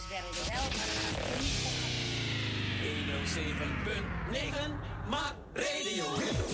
werden wel 107.9 Maak Radio.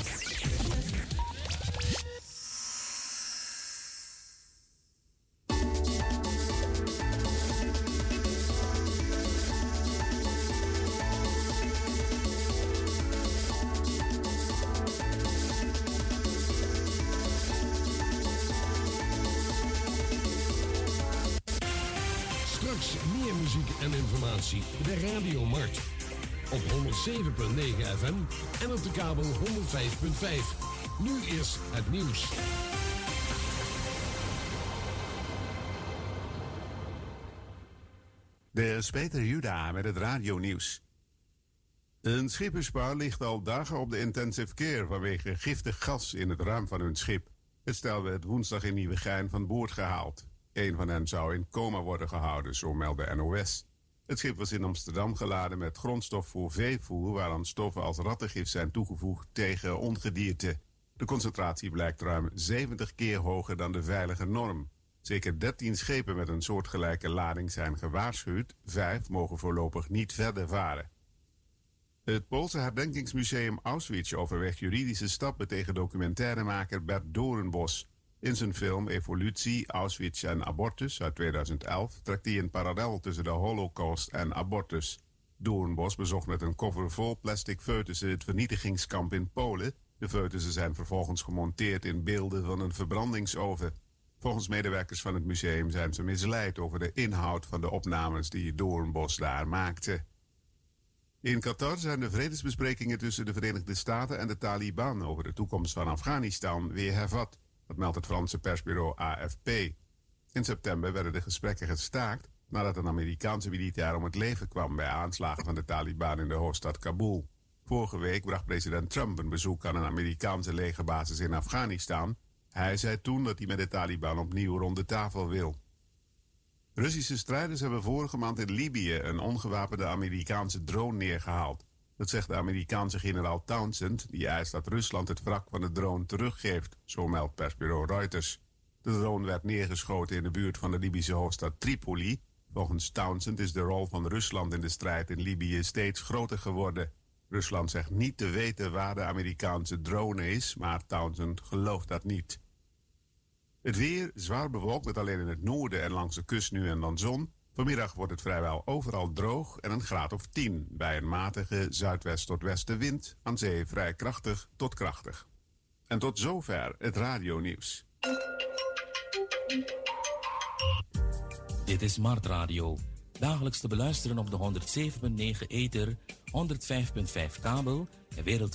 Meer muziek en informatie. De Radiomarkt. Op 107.9 FM en op de kabel 105.5. Nu is het nieuws. Dit is Peter Juda met het radionieuws. Een schipperspaar ligt al dagen op de intensive care vanwege giftig gas in het ruim van hun schip. Het stel werd woensdag in Nieuwegein van boord gehaald. Een van hen zou in coma worden gehouden, zo meldde NOS. Het schip was in Amsterdam geladen met grondstof voor veevoer, waaraan stoffen als rattengif zijn toegevoegd tegen ongedierte. De concentratie blijkt ruim 70 keer hoger dan de veilige norm. Zeker 13 schepen met een soortgelijke lading zijn gewaarschuwd. 5 mogen voorlopig niet verder varen. Het Poolse herdenkingsmuseum Auschwitz overweegt juridische stappen tegen documentairemaker Bert Doornbos. In zijn film Evolutie, Auschwitz en Abortus uit 2011 trekt hij een parallel tussen de Holocaust en abortus. Doornbos bezocht met een koffer vol plastic foetussen het vernietigingskamp in Polen. De foetussen zijn vervolgens gemonteerd in beelden van een verbrandingsoven. Volgens medewerkers van het museum zijn ze misleid over de inhoud van de opnames die Doornbos daar maakte. In Qatar zijn de vredesbesprekingen tussen de Verenigde Staten en de Taliban over de toekomst van Afghanistan weer hervat. Dat meldt het Franse persbureau AFP. In september werden de gesprekken gestaakt nadat een Amerikaanse militair om het leven kwam bij aanslagen van de Taliban in de hoofdstad Kabul. Vorige week bracht president Trump een bezoek aan een Amerikaanse legerbasis in Afghanistan. Hij zei toen dat hij met de Taliban opnieuw rond de tafel wil. Russische strijders hebben vorige maand in Libië een ongewapende Amerikaanse drone neergehaald. Dat zegt de Amerikaanse generaal Townsend, die eist dat Rusland het wrak van de drone teruggeeft, zo meldt persbureau Reuters. De drone werd neergeschoten in de buurt van de Libische hoofdstad Tripoli. Volgens Townsend is de rol van Rusland in de strijd in Libië steeds groter geworden. Rusland zegt niet te weten waar de Amerikaanse drone is, maar Townsend gelooft dat niet. Het weer zwaar bewolkt met alleen in het noorden en langs de kust nu en dan zon. Vanmiddag wordt het vrijwel overal droog en een graad of 10... bij een matige zuidwest tot westenwind, aan zee vrij krachtig tot krachtig. En tot zover het radionieuws. Dit is Mart Radio. Dagelijks te beluisteren op de 107.9 ether, 105.5 kabel en wereld.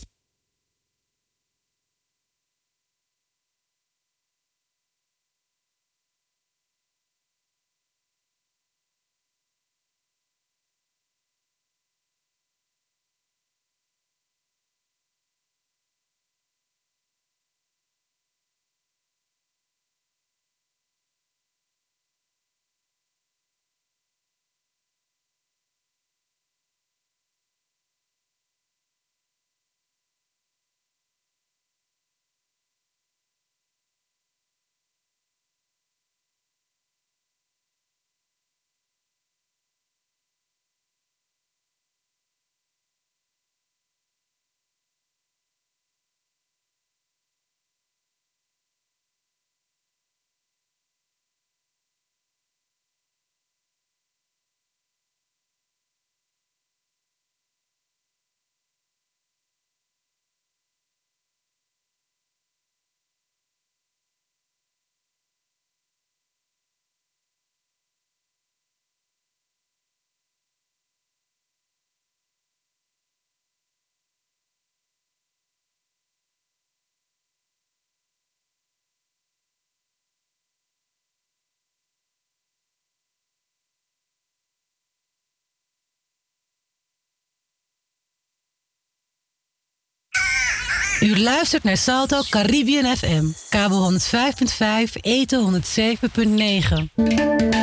U luistert naar Salto Caribbean FM, kabel 105.5, eten 107.9.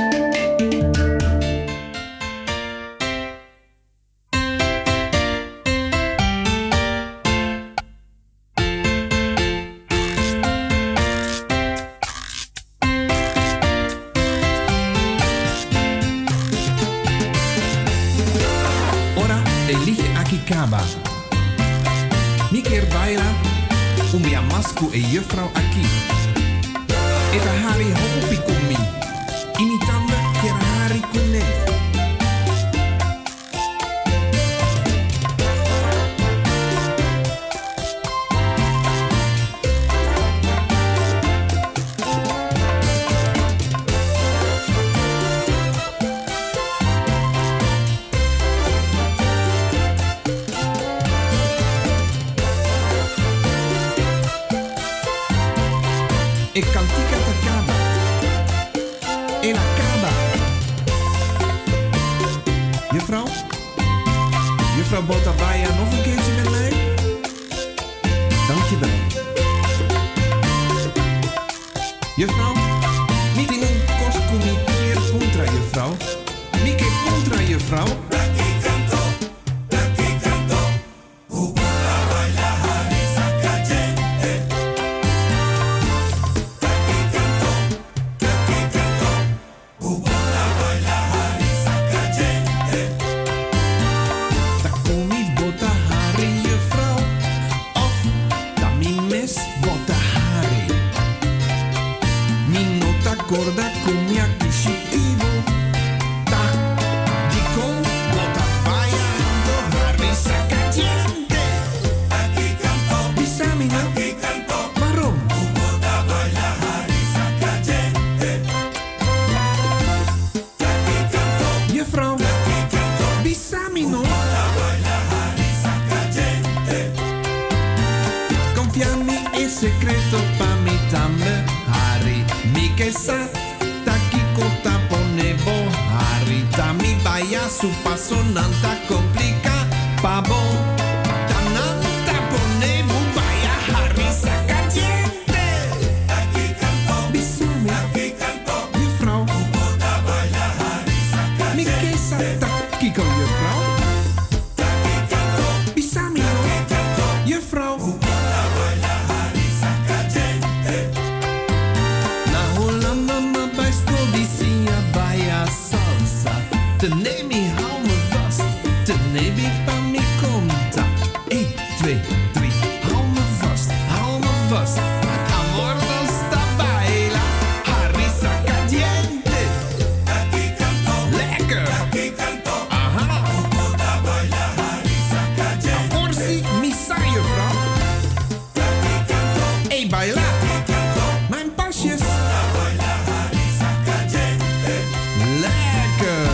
Akikaba. Miker baila, umia masku e juffrouw Aki. Eta hari hopi kumi, imitanda kera hari kune. Ik kan tika takaba. En akaba. Juffrouw? Juffrouw Botabaya, nog een keertje met mij? Dankjewel. Juffrouw? Niet in een kostkomi keer contra, juffrouw. Niet keer contra, juffrouw. Corda con mia kishiibo. Ta di con bota bailando risa caliente. Aquí canto, bisamina, aquí canto, marrón. Bota baila risa caliente. Aquí canto, juffrouw, aquí canto, bisamino. Bota baila risa caliente. Confiami in secreto pa mi tambe. Mi che sa, taki kota ponebo, harita mi baya su paso nanta complica, pabo, tananta ponebo baya harisa caliente. Taki canto, bisumi, taki canto, juffrouw, bota baila harisa caliente. Mi che sa, taki con juffrouw, taki canto, bisami, taki canto, juffrouw, bota baila harisa caliente. Tenemi, hou me vast. Tenemi, pa mi conta. 1, 2, 3. Hou me vast, hou me vast. Amor no sta baila. Harisa caliente. Aquí canto. Lekker. Aquí canto. Aha. Bota baila harisa caliente. Amor si mi sa, juffrouw. Aquí canto. Hey, baila. Aquí canto. Mijn pasjes. Bota baila harisa caliente. Lekker.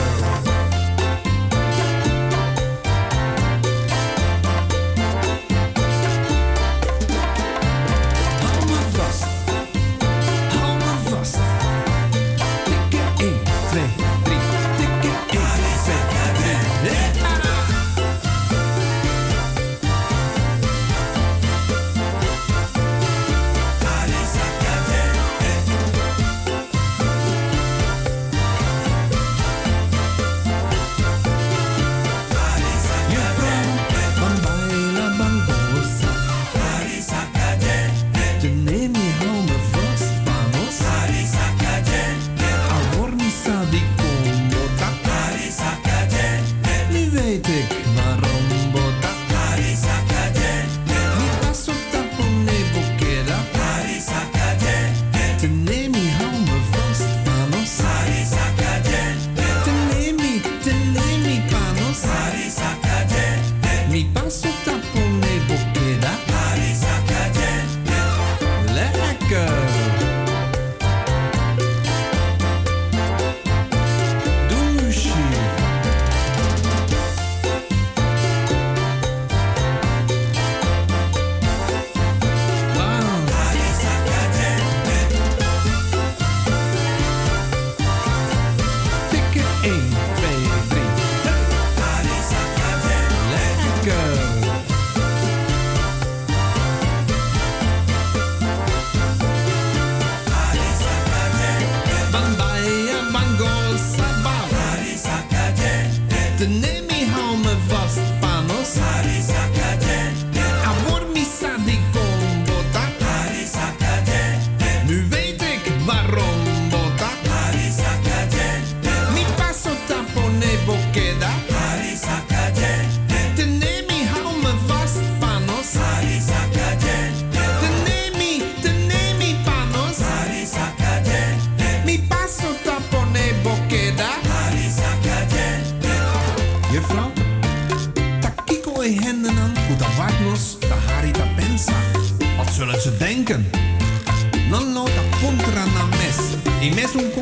Tenemi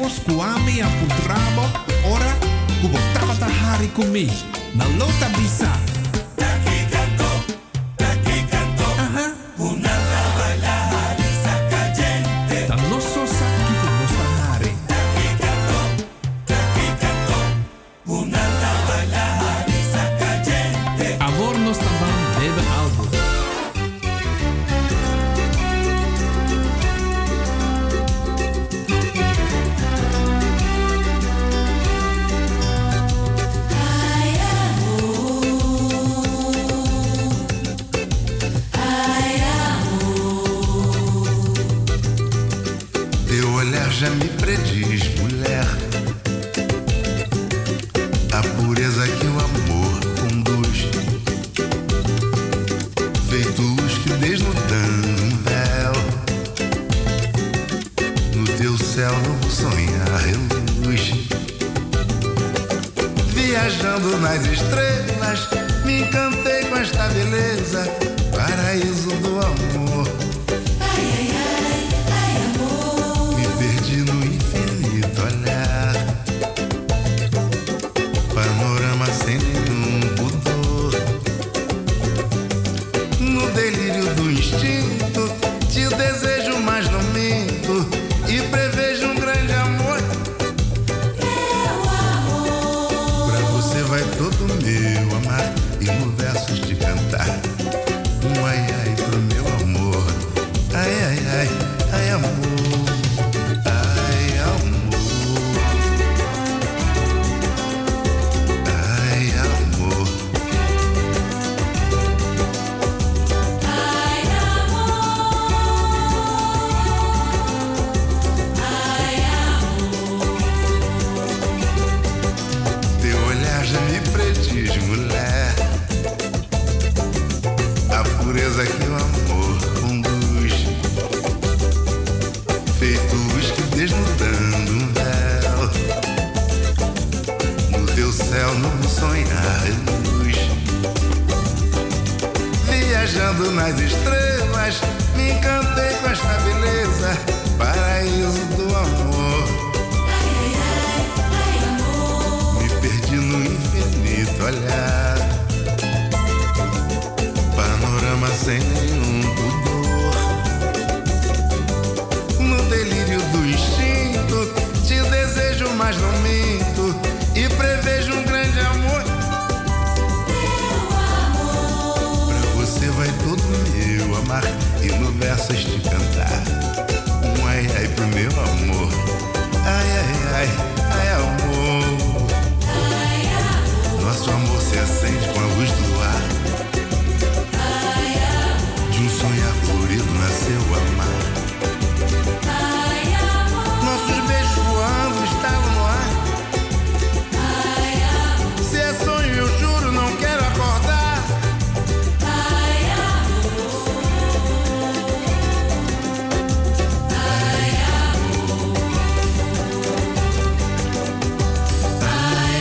Temos kuami aputrabo, ora kubo tabata hari kumi, na lota bisa. Daqui canto, una la baila hari saca gente. Da nosso saquito nosta hari. Daqui canto, una la baila hari saca gente. Avor nos também bebe algo. Já me prediz, mulher, a pureza que o amor conduz, feito luz que desnudando um véu, no teu céu novo sonhar reluz, viajando nas estrelas, me encantei com esta beleza, paraíso do amor. Sem nenhum pudor, no delírio do instinto, te desejo, mas não minto, e prevejo um grande amor. Meu amor, pra você vai todo meu amar, e no versos te cantar ai ai pro meu amor, ai ai ai, ai amor. Que o amor conduz, feito luz que desnudando um véu, no teu céu novo sonhar luz, viajando nas estrelas, me encantei com esta beleza, paraíso do amor. Ai, ai, ai, amor. Me perdi no infinito olhar, sem nenhum pudor, no delírio do instinto, te desejo, mas não minto, e prevejo um grande amor. Meu amor, pra você vai todo meu amar, e no versos te cantar ai ai pro meu amor, ai ai ai, ai amor. Ai, amor. Nosso amor se acende com a luz do ar, de um sonhar florido nasceu amar. Ai, amor. Nossos beijos voando estavam no ar. Ai, amor. Se é sonho eu juro não quero acordar. Ai, amor. Ai, amor. Ai,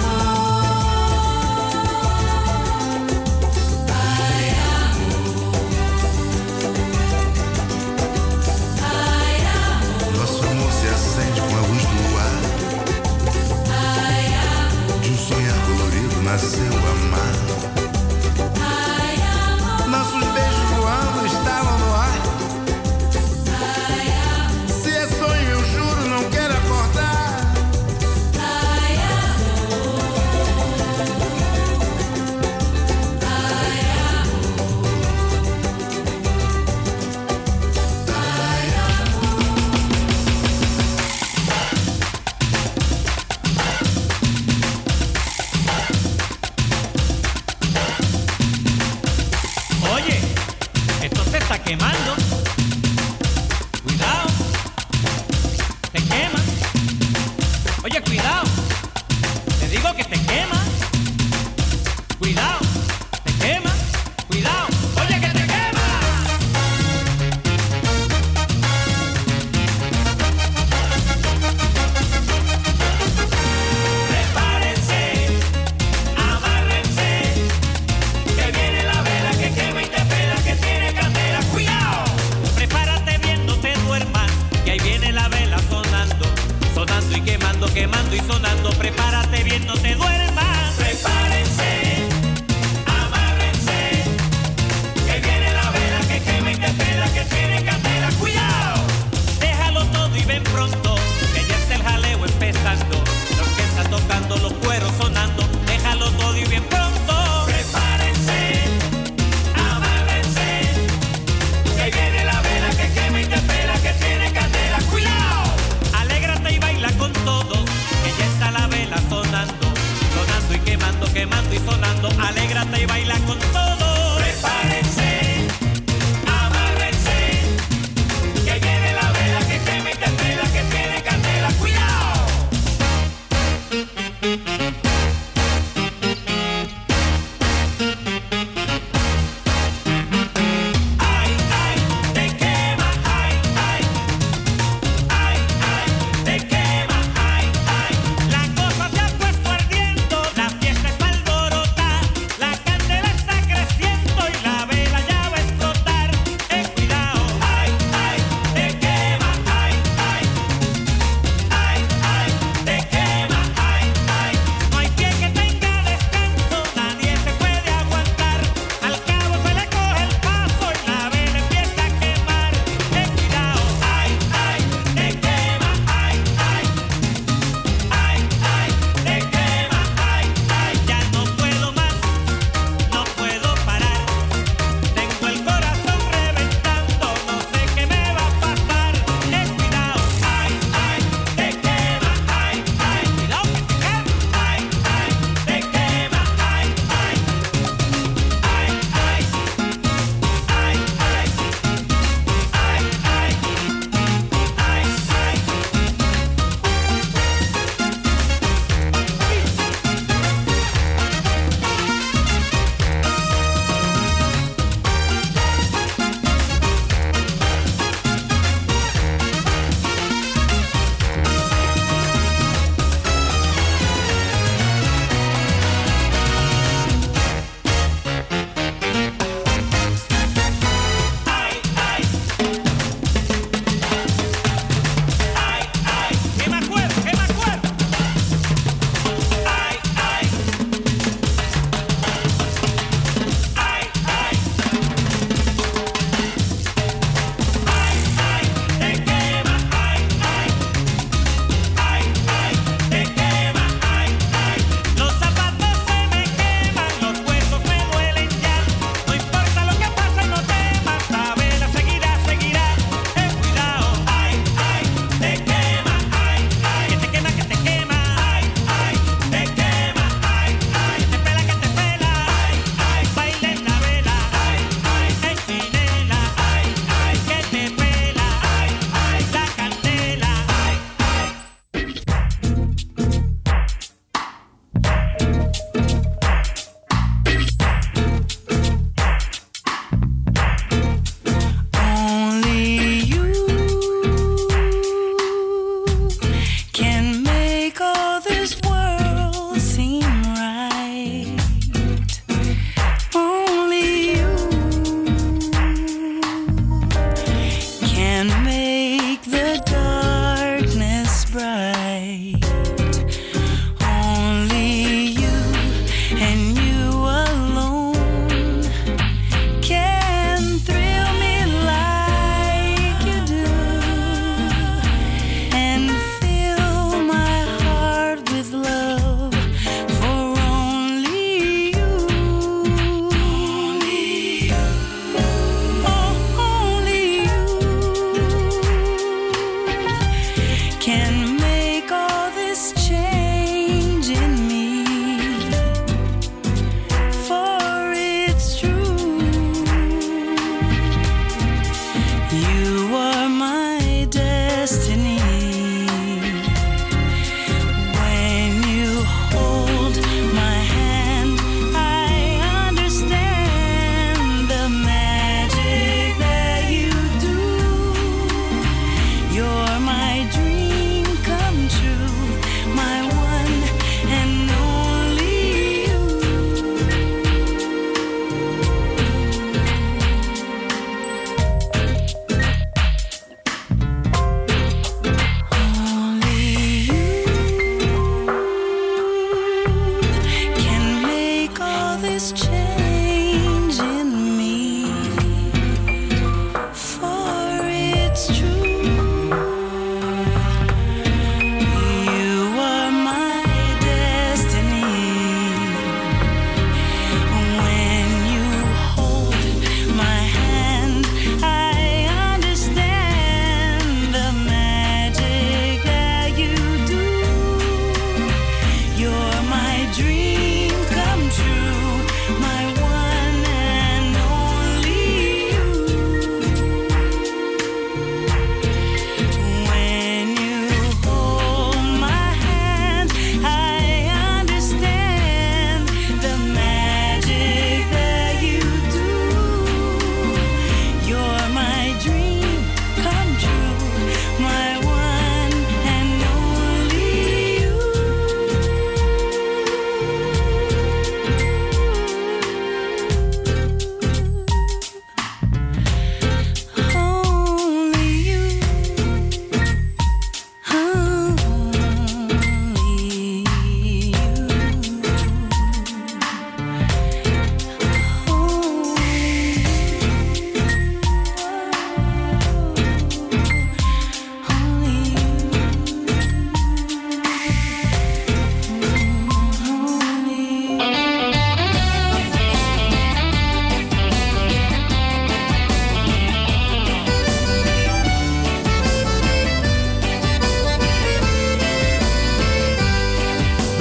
nasceu amar. Ai, amor. Nossos beijos voando estavam no ar. Ai, amor. Se é sonho eu juro não quero acordar. Ai, amor. Ai, amor. Ai, amor. Prepárate bien, no te duermas. Prepárense, amárrense, que viene la vela que quema y te pela, que tiene candela. ¡Cuidado! Déjalo todo y ven pronto, que ya está el jaleo empezando. La orquesta tocando, los cueros sonando. Déjalo todo y bien pronto. Prepárense, amárrense, que viene la vela que quema y te pela, que tiene candela. ¡Cuidado! Alégrate y baila con todo, que ya está la vela sonando, sonando y quemando, quemando y sonando. Alégrate y baila con todo. Prepárense, amárrense, que viene la vela que quema y te pela, que tiene candela. ¡Cuidado! Ay, ay, te quema, ay, ay, ay, ay, te quema, ay, ay. La cosa se ha puesto ardiendo, la fiesta está alborotada, la candela está creciendo.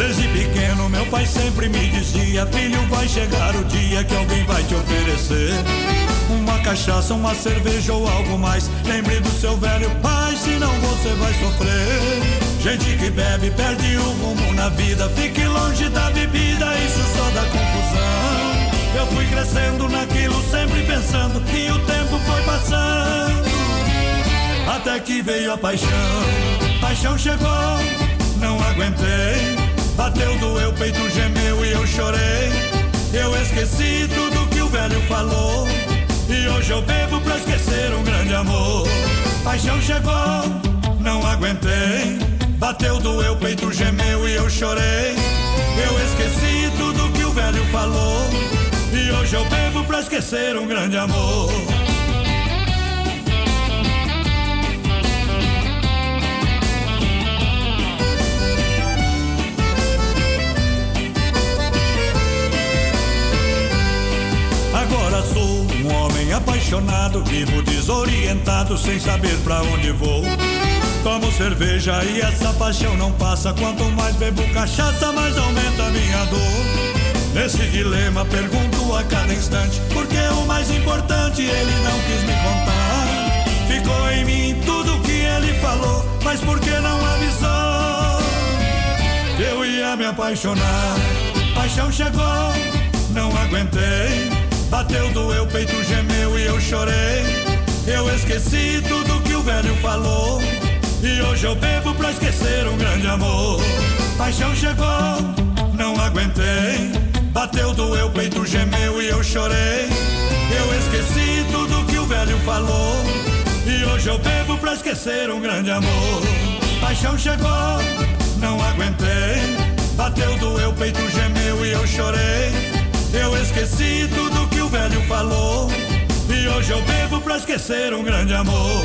Desde pequeno meu pai sempre me dizia: filho, vai chegar o dia que alguém vai te oferecer uma cachaça, uma cerveja ou algo mais. Lembre do seu velho pai, senão você vai sofrer. Gente que bebe perde o rumo na vida. Fique longe da bebida, isso só dá confusão. Eu fui crescendo naquilo, sempre pensando, e o tempo foi passando, até que veio a paixão. Paixão chegou, não aguentei. Bateu, doeu, peito gemeu e eu chorei. Eu esqueci tudo que o velho falou, e hoje eu bebo pra esquecer um grande amor. Paixão chegou, não aguentei. Bateu, doeu, peito gemeu e eu chorei. Eu esqueci tudo que o velho falou, e hoje eu bebo pra esquecer um grande amor. Agora sou um homem apaixonado, vivo desorientado, sem saber pra onde vou. Tomo cerveja e essa paixão não passa. Quanto mais bebo cachaça, mais aumenta a minha dor. Nesse dilema pergunto a cada instante, porque o mais importante ele não quis me contar. Ficou em mim tudo que ele falou, mas por que não avisou? Eu ia me apaixonar. Paixão chegou, não aguentei. Bateu, doeu, peito gemeu e eu chorei. Eu esqueci tudo que o velho falou, e hoje eu bebo pra esquecer um grande amor. Paixão chegou, não aguentei. Bateu, doeu, peito gemeu e eu chorei. Eu esqueci tudo que o velho falou, e hoje eu bebo pra esquecer um grande amor. Paixão chegou, não aguentei. Bateu, doeu, peito gemeu e eu chorei. Eu esqueci tudo que o velho falou, e hoje eu bebo pra esquecer um grande amor.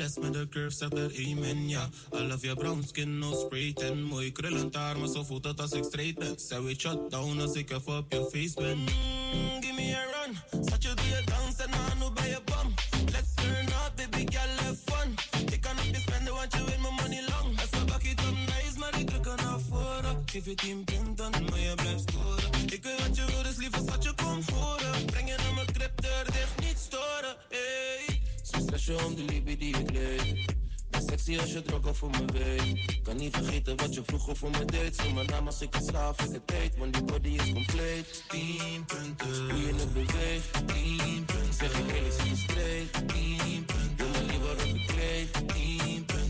blessed met de curve, zegt er amen, ja. I love your brown skin, no spray tan. Mooi krullend haar, maar zo voelt het als ik straight ben. Zij weet shut down als ik even op je face ben. Give me a run, zat je doe je dans en aan hoe bij je bum. Let's turn up, baby girl, have fun. Ik kan op je spenden, want je weet mijn money lang. Als we bak it up nice, maar ik druk er naar voren. Geef je 10 punten, maar je blijft scoren. Ik weet wat je wil, dus liever zat je kom horen. Breng je naar mijn crib, deur dicht, niet storen, hey. Soms stress je om de liefde die ik leef. Ben sexy als je dronken voor me weet. Kan niet vergeten wat je vroeger voor me deed. Zoek mijn naam als ik het slaaf, ik het deed. Want die body is compleet. 10 punten, hoe je het beweegt. 10 punten, zeg ik heel, ik zit straight. 10 punten, doe me liever op je kleed. 10 punten.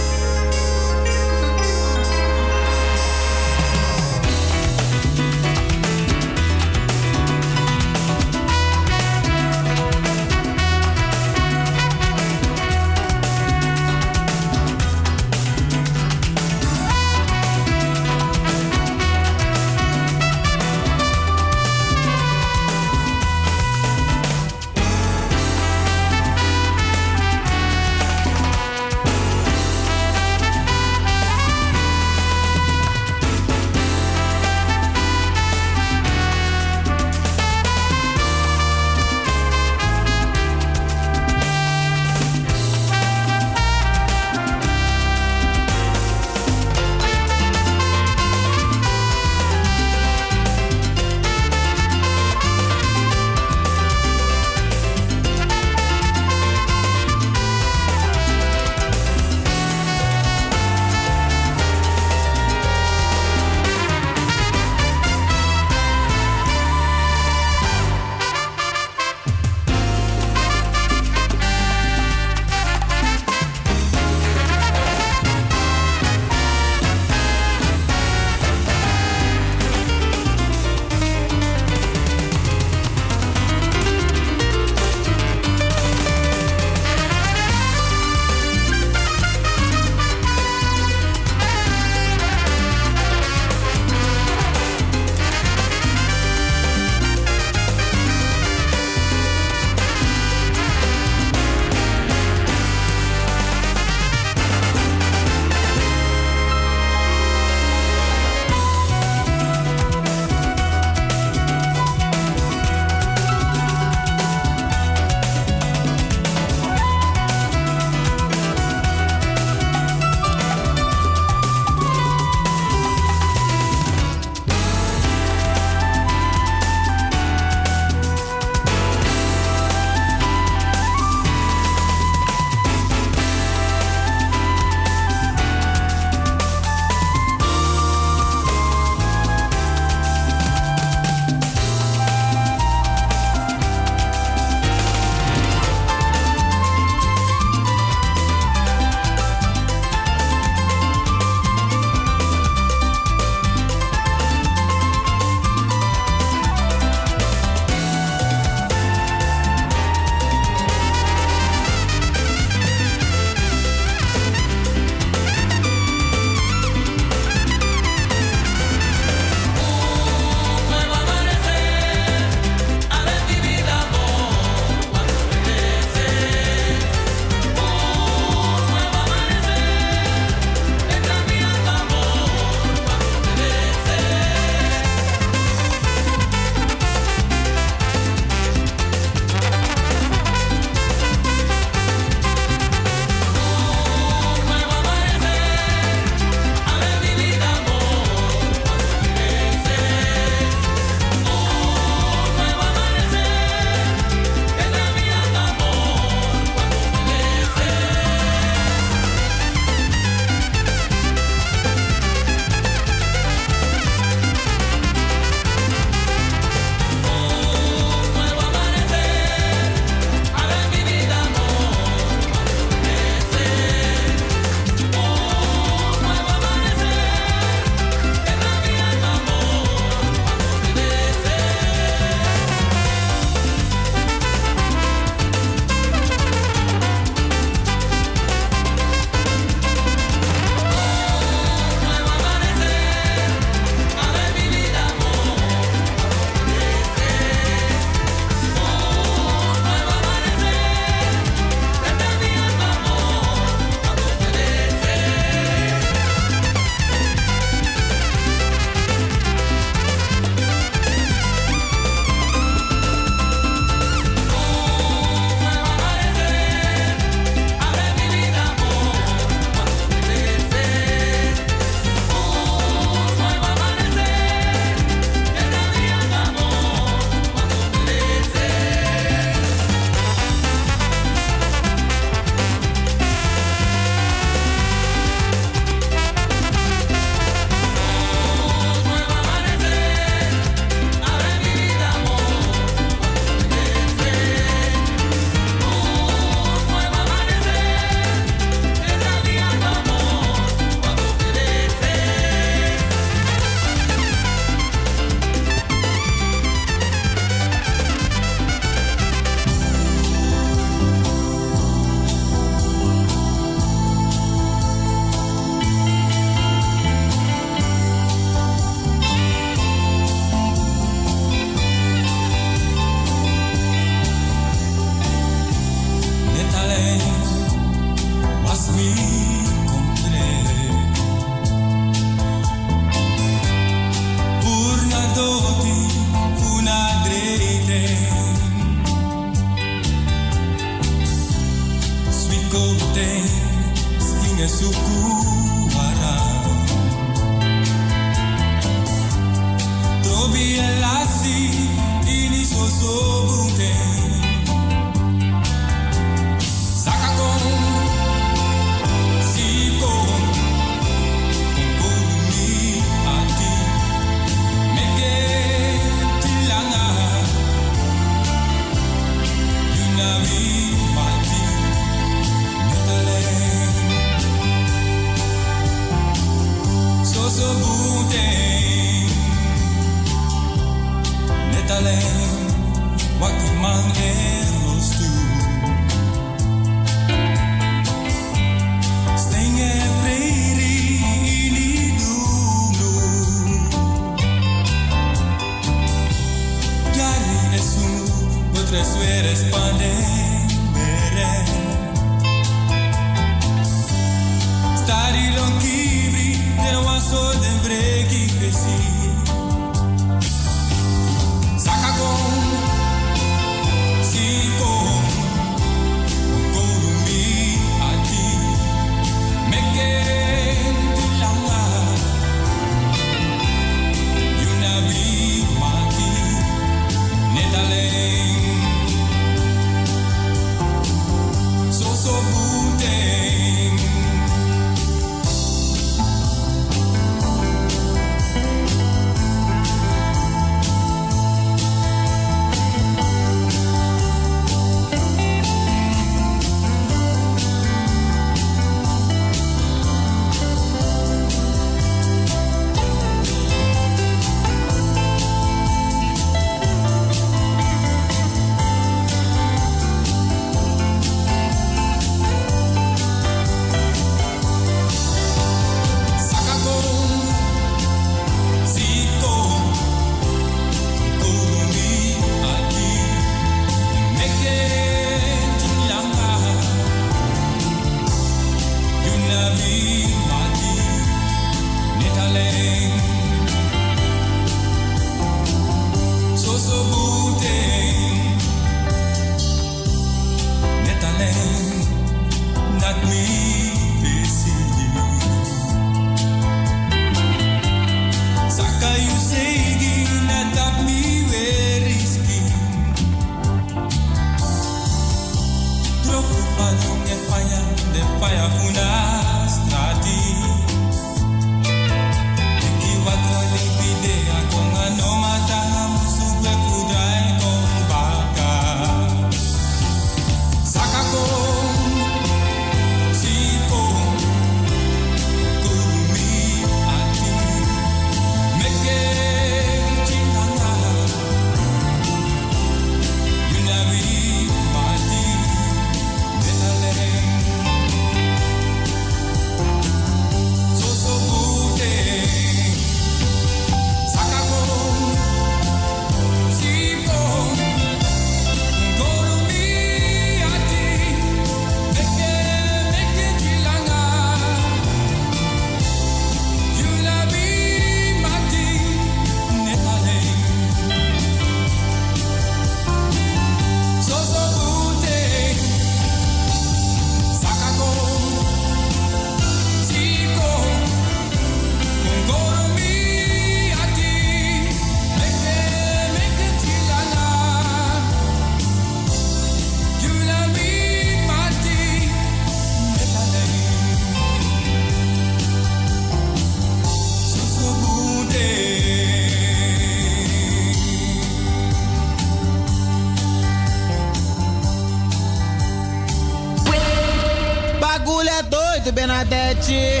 Bernadette.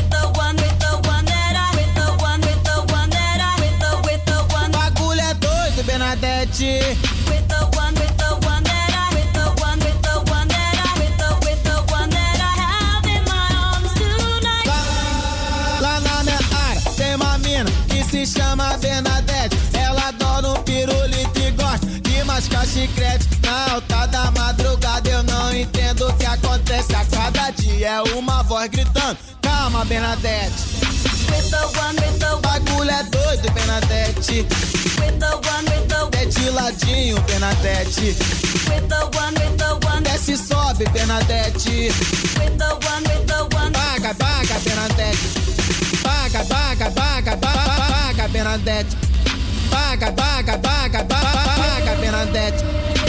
Bagulho é doido, Bernadette. Lá na minha área tem uma mina que se chama Bernadette. Ela adora um pirulito e gosta de mascar chiclete. Na alta da madrugada eu não entendo o que acontece. A cada dia é uma voz gritando: calma, Bernadette. Bagulho é doido, Bernadette. Tete ladinho, Bernadette. Desce e sobe, Bernadette. Paga, paga, Bernadette. Paga, paga, paga, paga, Bernadette. Paga, paga, paga, paga, Bernadette.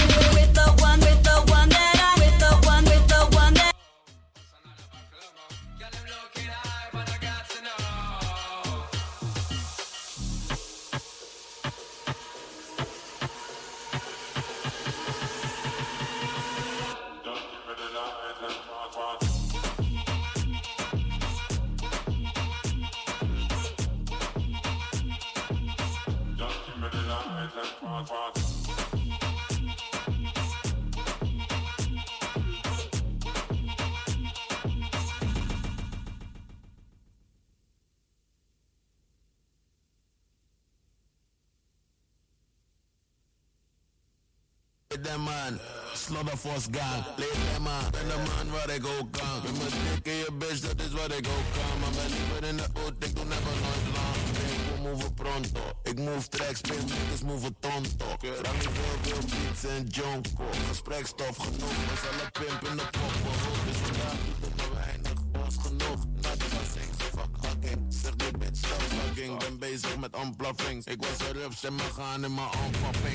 Them man, slaughter force gang. Lead them man, ben de man waar ik ook kan. Met mijn dik in je bitch, dat is wat ik ook kan. Maar ben liever in de oud, ik doe never nooit lang. Ik move pronto, ik move tracks, spin niggas move tonto. Rang niet veel beats en jonko. Gesprekstof genoeg, was alle pimp in de pop. Dus vandaag doet het maar weinig, was genoeg. Not fussing, fuck hugging. Zeg die bitch, stop hugging. Ben bezig met unbluffings. Ik was er up, stem maar gaan in mijn unpopping.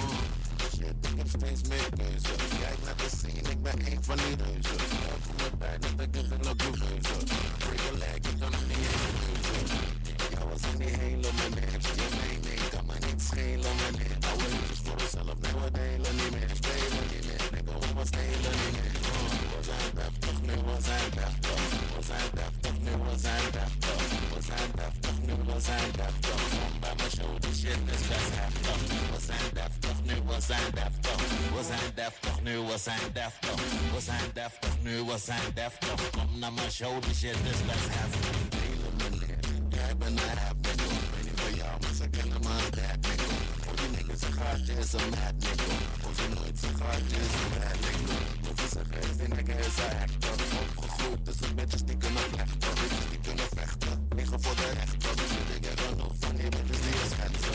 Ik heb steeds meer keuze. Kijk naar de scene, ik ben een van die reuzen. Voor mijn tijd dat ik er geen op je reuzen. Break a leg, ik kan er niet eens reuzen. Jij was in die hele meneer. Je mening kan me niet schelen, meneer. Oude liedjes voor mezelf, nee we delen niet meer. Spelen niet meer, nee we stelen niet meer. We zijn deftig, nu we zijn deftig. We zijn deftig, nu we zijn deftig. We zijn deftig, nu we zijn deftig. Kom bij mijn show, die shit is best heftig. We zijn deftig, nu we zijn deftig. We zijn deftig, nu we zijn deftig. We zijn deftig, nu we zijn deftig. Kom naar mijn show, die shit is best heftig. Hele meneer, jij bent een rap nigga. Weet niet van jou, maar ze kennen me als dat nigga. Voor die niggas een gaatje is een mad nigga. Voor ze nooit zijn gaatje is een bad nigga. Voor ze zeggen is die nigga is een actor. Opgegroeid tussen bitches die kunnen vlechten. Bitches die kunnen vechten, liggen voor de rechter. Ik heb genoeg van die bitches die je schetsen.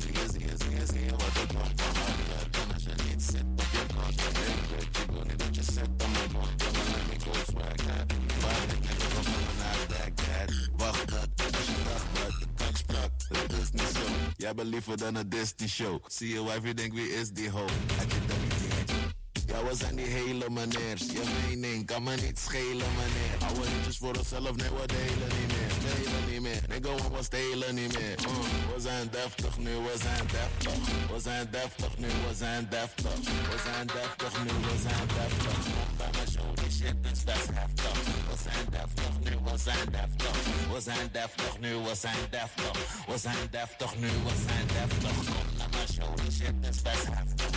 Zie je wat ik want van haar. Dan als je niet zit op je kant. Ik weet, ik wil niet dat je zit aan mijn bord. Dan let me go swag that. Maar ik denk dat we naar that. Wacht dat, als je dacht dat de kak sprak. Dat is niet zo. Jij bent liever dan een Disney show. Zie je wijf, je denkt wie is die ho. Had je dat niet gehoord? Ja, we zijn die hele meneers. Je mening kan me niet schelen, meneer. Oude liedjes voor onszelf, nee, we delen niet meer. Spelen niet meer, nigga, we stelen niet meer. We zijn deftig nu, we zijn deftig. We zijn deftig nu, we zijn deftig. We zijn deftig nu, we zijn deftig. Kom bij mijn show, die shit is best heftig. We zijn deftig nu, we zijn deftig. We zijn deftig nu, we zijn deftig. We zijn deftig nu, we zijn deftig. Kom naar mijn show, die shit is best heftig.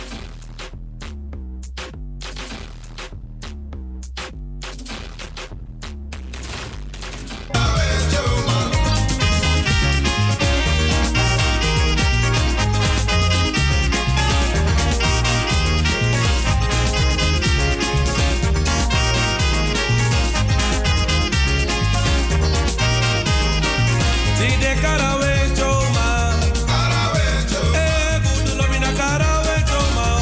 Caravecho, ma. Caravecho. Good love in a Caravecho, ma.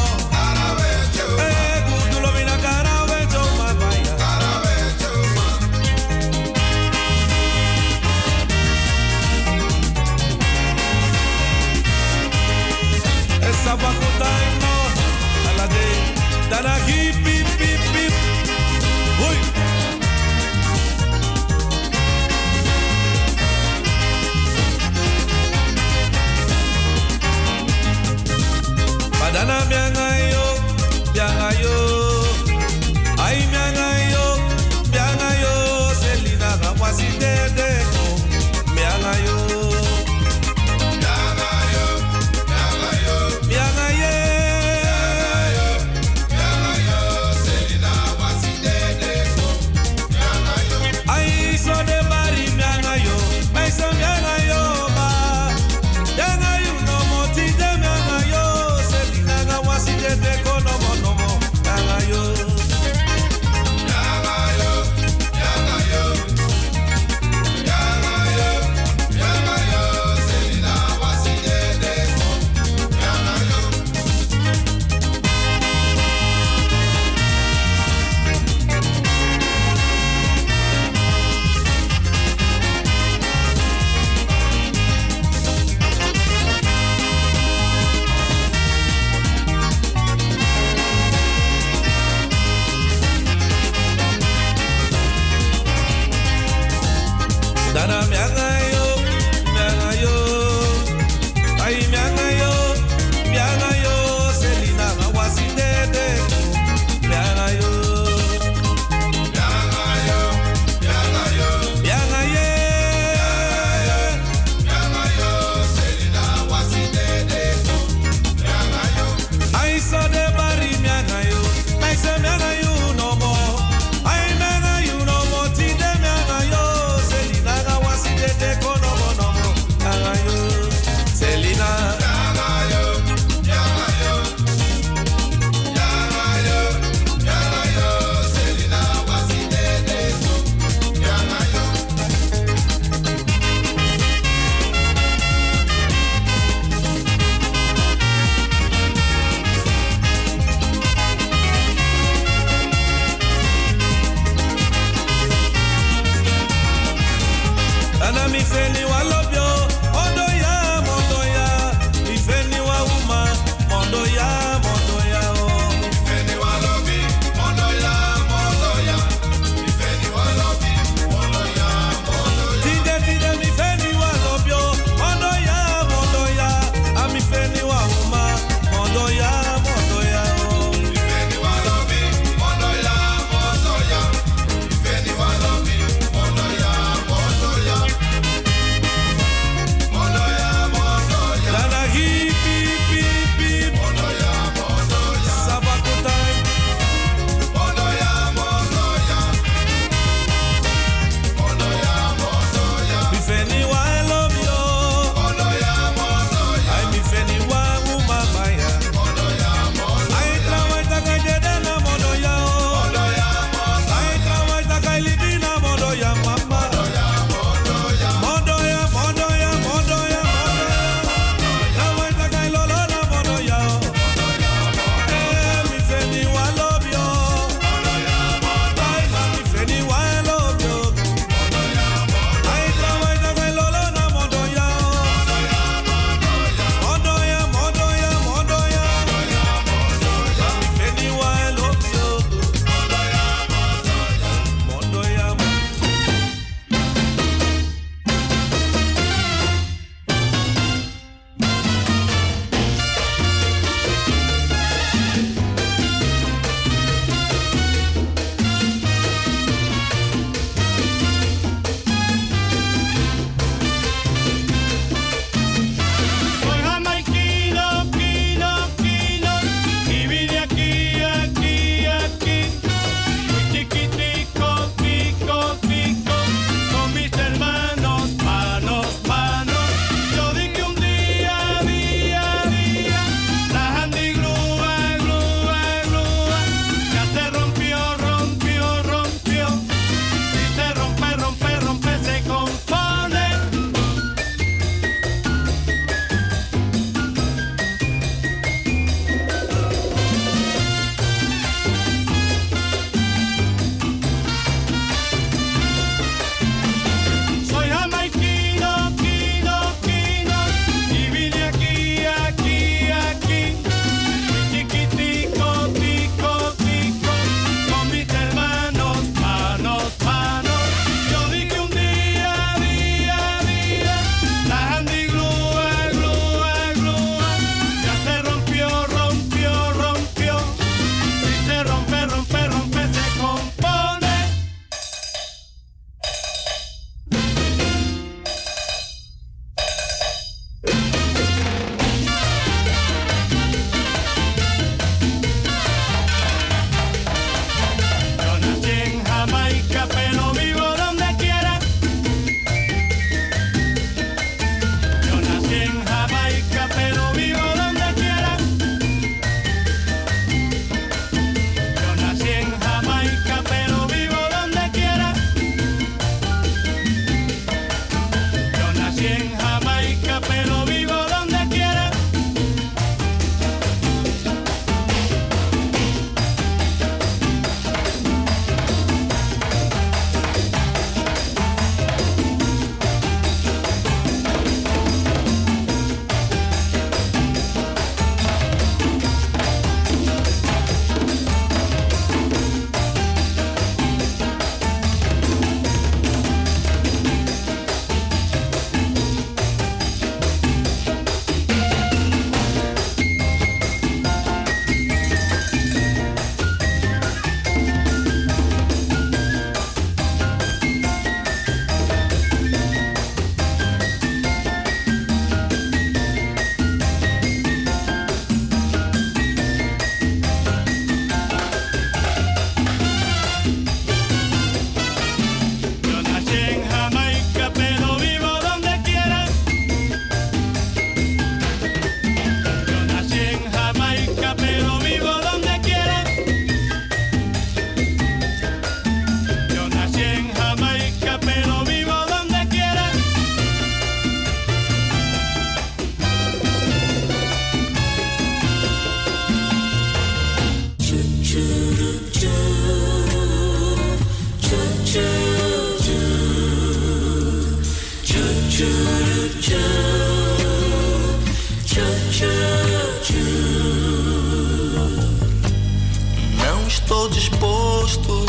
estou disposto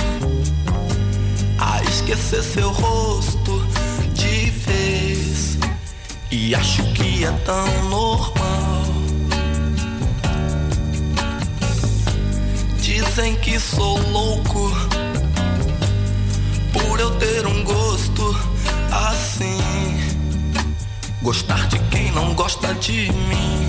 a esquecer seu rosto de vez. E acho que é tão normal. Dizem que sou louco por eu ter um gosto assim. Gostar de quem não gosta de mim.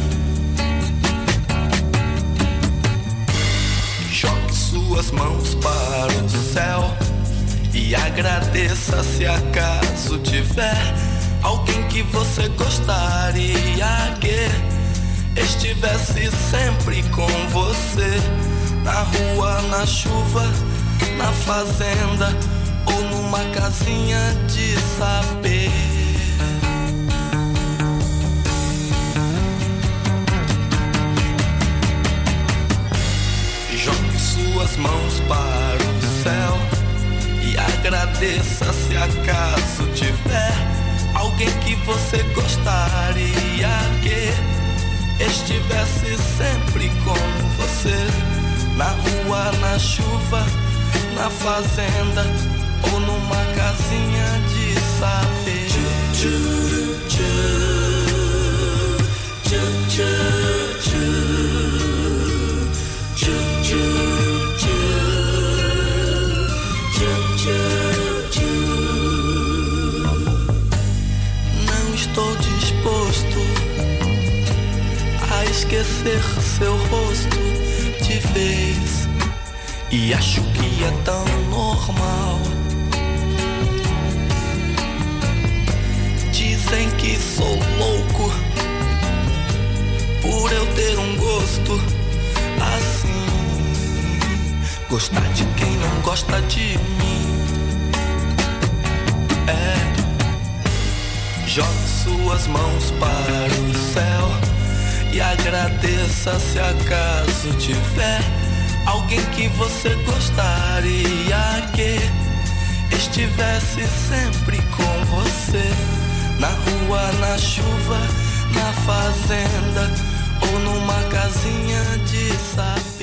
Jogue suas mãos para o céu e agradeça se acaso tiver alguém que você gostaria que estivesse sempre com você. Na rua, na chuva, na fazenda ou numa casinha de saber. Jogue suas mãos para o céu e agradeça se acaso tiver alguém que você gostaria que estivesse sempre com você. Na rua, na chuva, na fazenda ou numa casinha de saber. Não estou disposto a esquecer seu rosto de vez. E acho que é tão normal. Dizem que sou louco por eu ter um gosto assim. Gostar de quem não gosta de mim. Jogue suas mãos para o céu e agradeça se acaso tiver alguém que você gostaria que estivesse sempre com você. Na rua, na chuva, na fazenda ou numa casinha de saber.